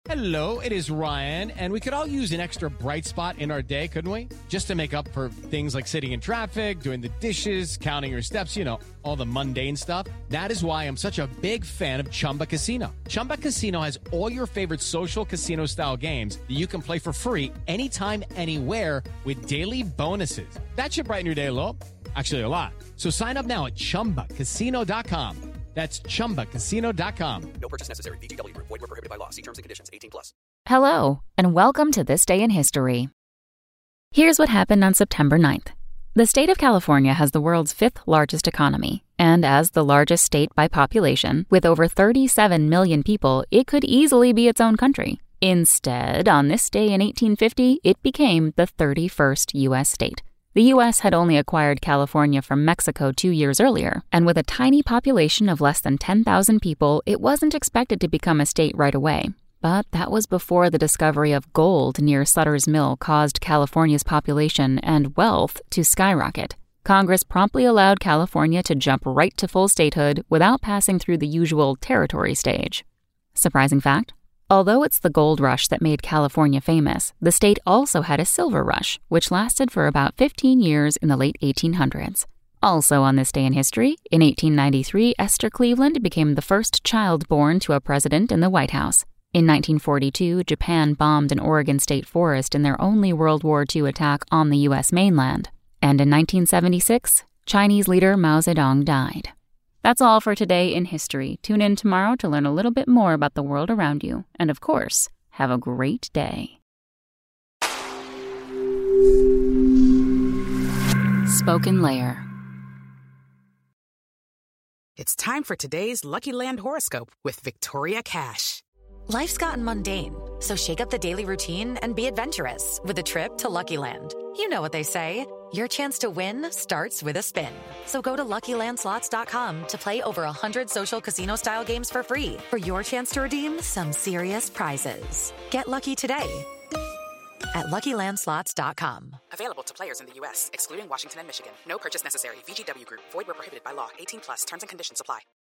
Hello, it is Ryan, and we could all use an extra bright spot in our day, couldn't we? Just to make up for things like sitting in traffic, doing the dishes, counting your steps, all the mundane stuff. That is why I'm such a big fan of Chumba Casino. Chumba Casino has all your favorite social casino-style games that you can play for free anytime, anywhere with daily bonuses. That should brighten your day a little. Actually, a lot. So sign up now at ChumbaCasino.com. That's ChumbaCasino.com. No purchase necessary. VGW Group. Void where prohibited by law. See terms and conditions. 18+. Hello, and welcome to This Day in History. Here's what happened on September 9th. The state of California has the world's fifth largest economy, and as the largest state by population, with over 37 million people, it could easily be its own country. Instead, on this day in 1850, it became the 31st U.S. state. The U.S. had only acquired California from Mexico 2 years earlier, and with a tiny population of less than 10,000 people, it wasn't expected to become a state right away. But that was before the discovery of gold near Sutter's Mill caused California's population and wealth to skyrocket. Congress promptly allowed California to jump right to full statehood without passing through the usual territory stage. Surprising fact? Although it's the gold rush that made California famous, the state also had a silver rush, which lasted for about 15 years in the late 1800s. Also on this day in history, in 1893, Esther Cleveland became the first child born to a president in the White House. In 1942, Japan bombed an Oregon state forest in their only World War II attack on the U.S. mainland. And in 1976, Chinese leader Mao Zedong died. That's all for today in history. Tune in tomorrow to learn a little bit more about the world around you. And of course, have a great day. Spoken Layer. It's time for today's Lucky Land horoscope with Victoria Cash. Life's gotten mundane, so shake up the daily routine and be adventurous with a trip to Lucky Land. You know what they say. Your chance to win starts with a spin. So go to LuckyLandSlots.com to play over 100 social casino-style games for free for your chance to redeem some serious prizes. Get lucky today at LuckyLandSlots.com. Available to players in the U.S., excluding Washington and Michigan. No purchase necessary. VGW Group. Void where prohibited by law. 18+. Terms and conditions apply.